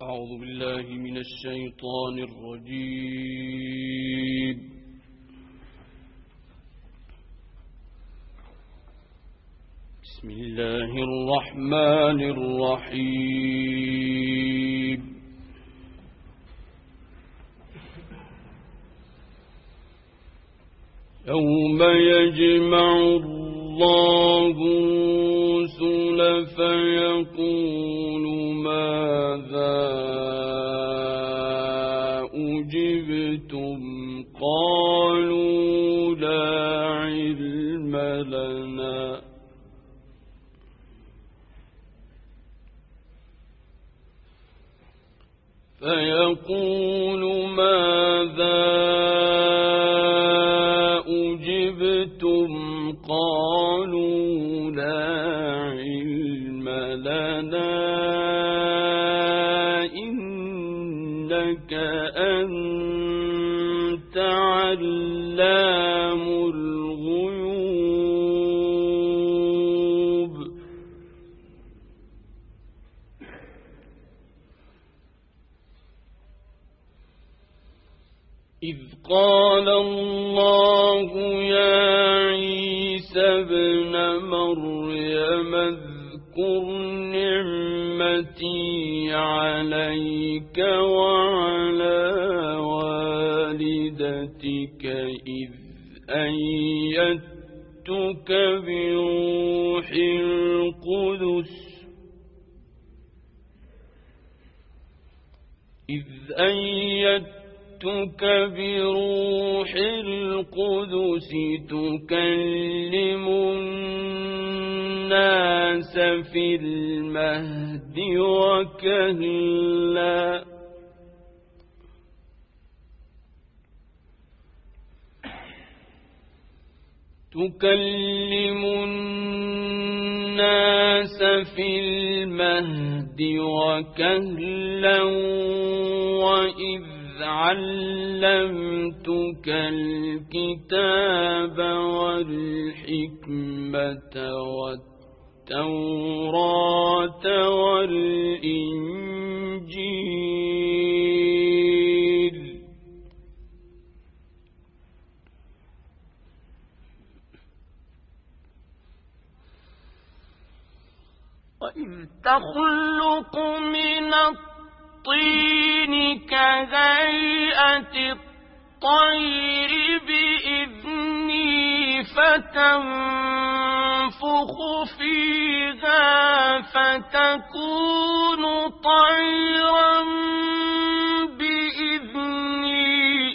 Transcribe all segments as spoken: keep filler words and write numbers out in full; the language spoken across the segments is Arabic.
أعوذ بالله من الشيطان الرجيم. بسم الله الرحمن الرحيم. يوم يجمع الله الرسل فيقول ماذا أجبتم قالوا لا علم لنا فيقول ماذا أجبتم قالوا لا علم لنا إنك أنت علام الغيوب. إذ قال الله يا عيسى ابن مريم اذكر نعمتي عليك وعلى والدتك إذ أيدتك بروح القدس إذ أيدتك بروح القدس تكلم الناس في المهد وكهلا تكلم الناس في المهد وكهلا وإذ علمتك الكتاب والحكمة والتوراة والإنجيل وإذ تخلق من الطين كهيئة الطير بإذني فتنفخ فيها فتكون طيرا بإذني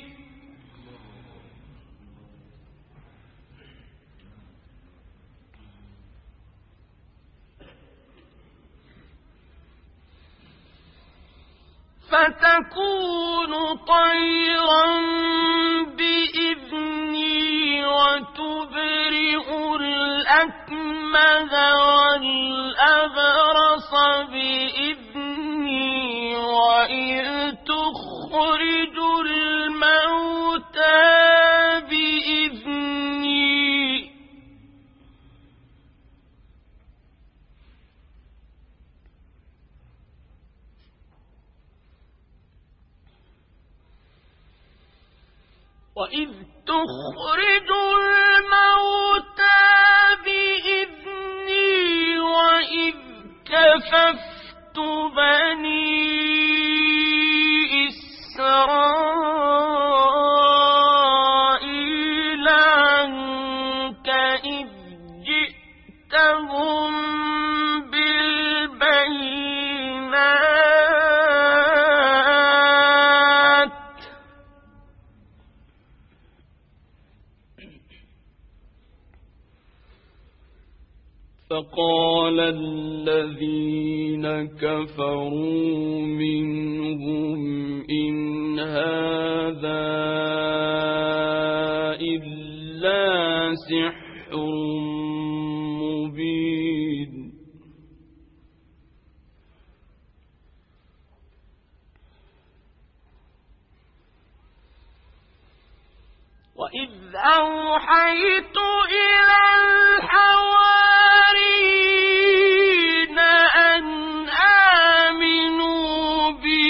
فتكون طيرا بإذني وتبرئ الأكمه والأبرص بإذني وإذ تخرج الموتى بإذني وإذ تخرج الموتى بإذني وإذ كففت بني إسرائيل عنك إذ جئتهم بالبينات فقال الذين كفروا منهم إن هذا إلا سحر مبين. وإذ أوحيت إلى الحواريين أن آمنوا بي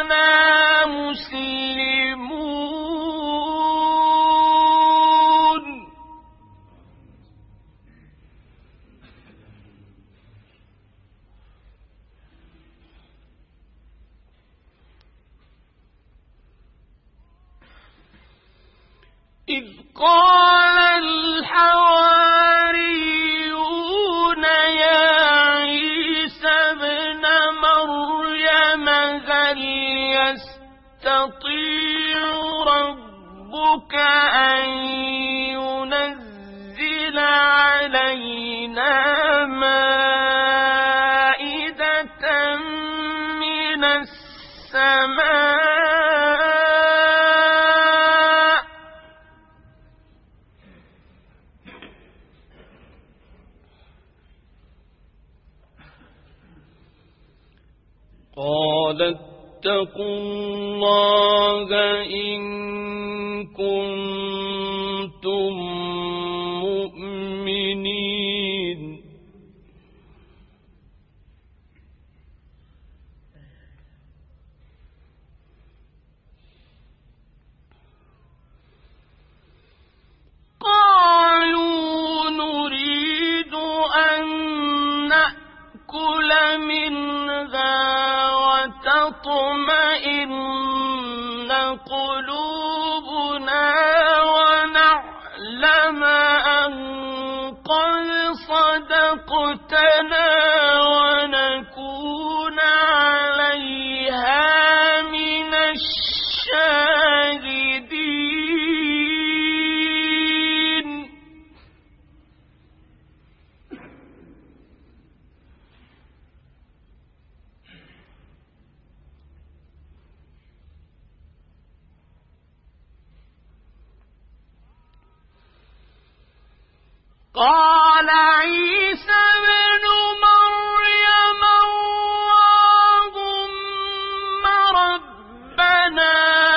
مسلمون إذ قال الحواريون يا عيسى ابن مريم هل يستطيع ربك أن ينزل علينا مائدة من السماء قال اتقوا الله إن كنتم مؤمنين قالوا نريد أن نأكل منها وتطمئن قلوبنا ونعلم أن قد صدقتنا ونكون عليها من الشاهدين قال عيسى ابن مريم اللهم ربنا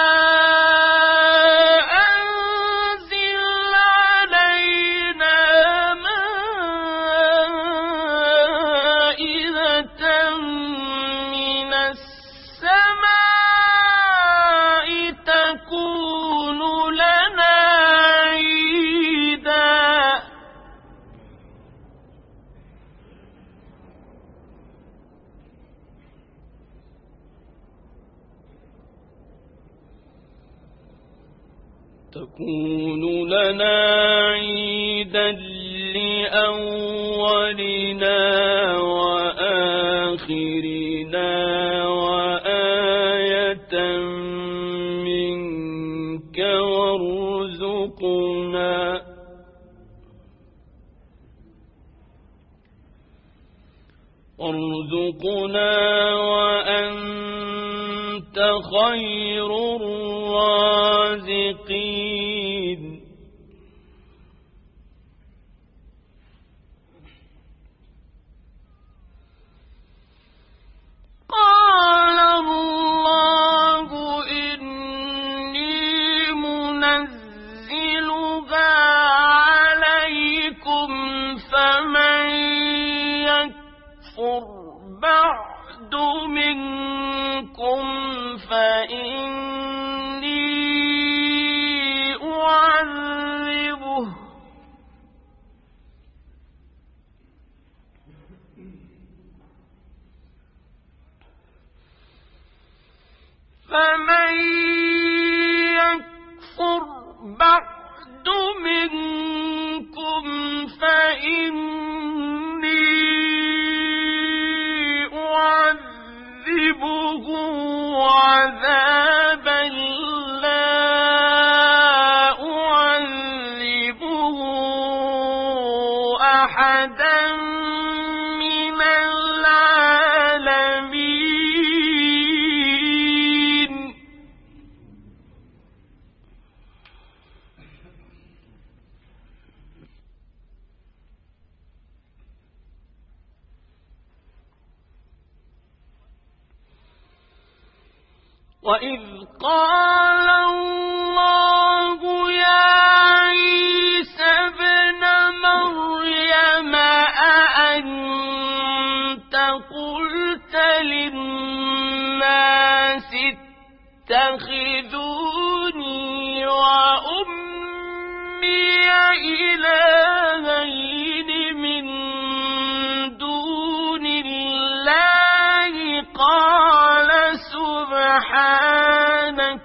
أنزل علينا مائدة من السماء تكون لنا عيدا تكون لنا عيدا لأولنا وآخرنا وآية منك وارزقنا وارزقنا وأنت خير الرازقين قال الله إني منزلها عليكم فمن يكفر بعد منكم فإني أعذبه فمن يكفر بعد منكم فإني أعذبه عذابا لا أعذبه أحدا من العالمين وإذ قال الله يا عيسى ابن مريم أأنت قلت للناس الناس اتخذوني وأمي إلهين من دون الله قال سبحانك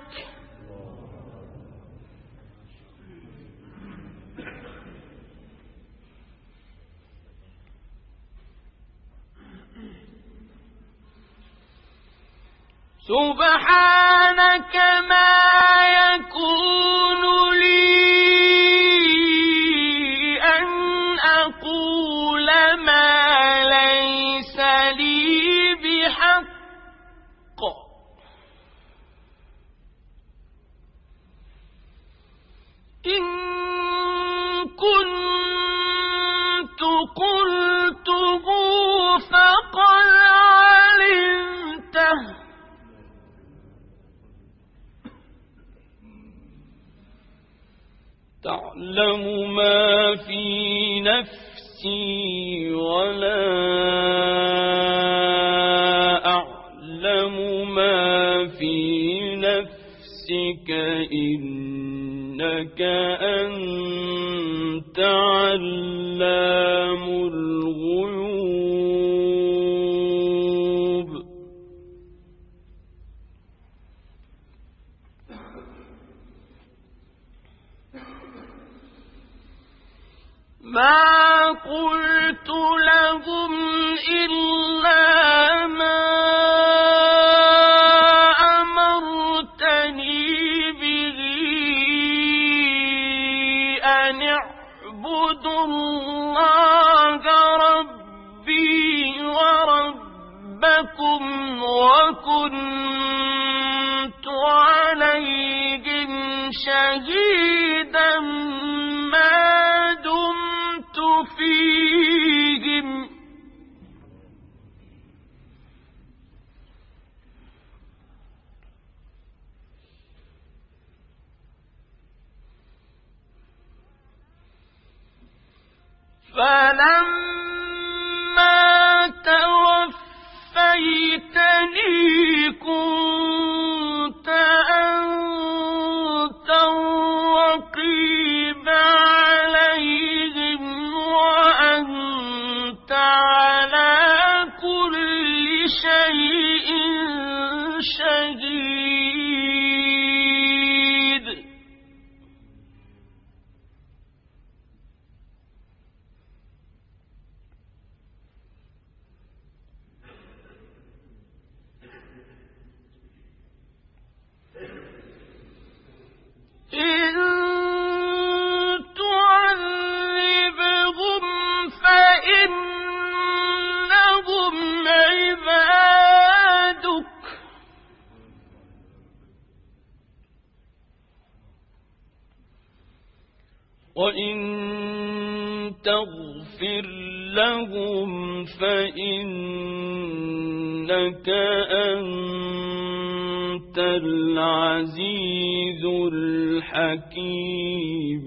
سبحانك ما يكون لي أن أقول ما ليس لي بحق إن كنت قلته فقد علمته تعلم ما في نفسي ولا أعلم ما في نفسك إنك أنت علام الغيوب ما قلت لهم إلا ما أمرتني به أن اعبدوا الله ربي وربكم وكنت عليهم شهيدا ما دمت فيهم فلما توفيتني كنت أنت الرقيب عليهم وأنت على كل شيء شهيد إن تعذبهم فإنهم عبادك وإن تغفر لهم فإنك أنت العزيز الحكيم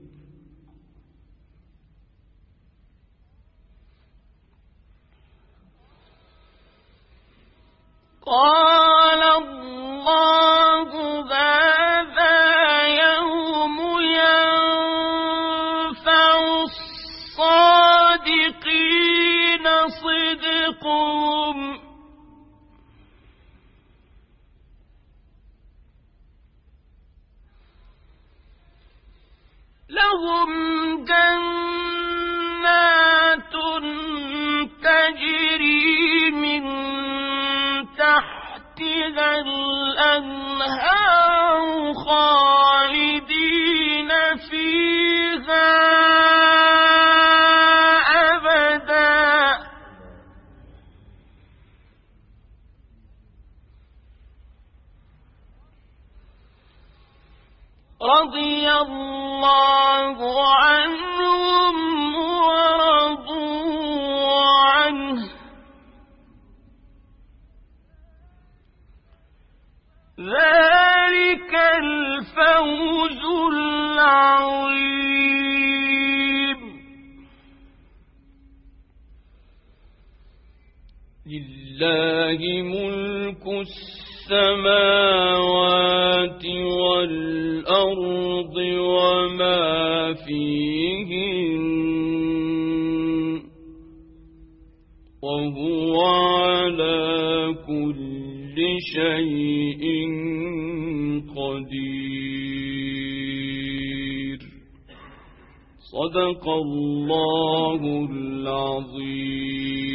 قال الله هذا يوم ينفع الصادقين صدقهم لهم جنات تجري من تحتها الأنهار خالدين فيها أبدا رضي الله عنهم ورضوا عنه ذلك الفوز العظيم لله ملك السماوات السماوات والأرض وما فيهن وهو على كل شيء قدير. صدق الله العظيم.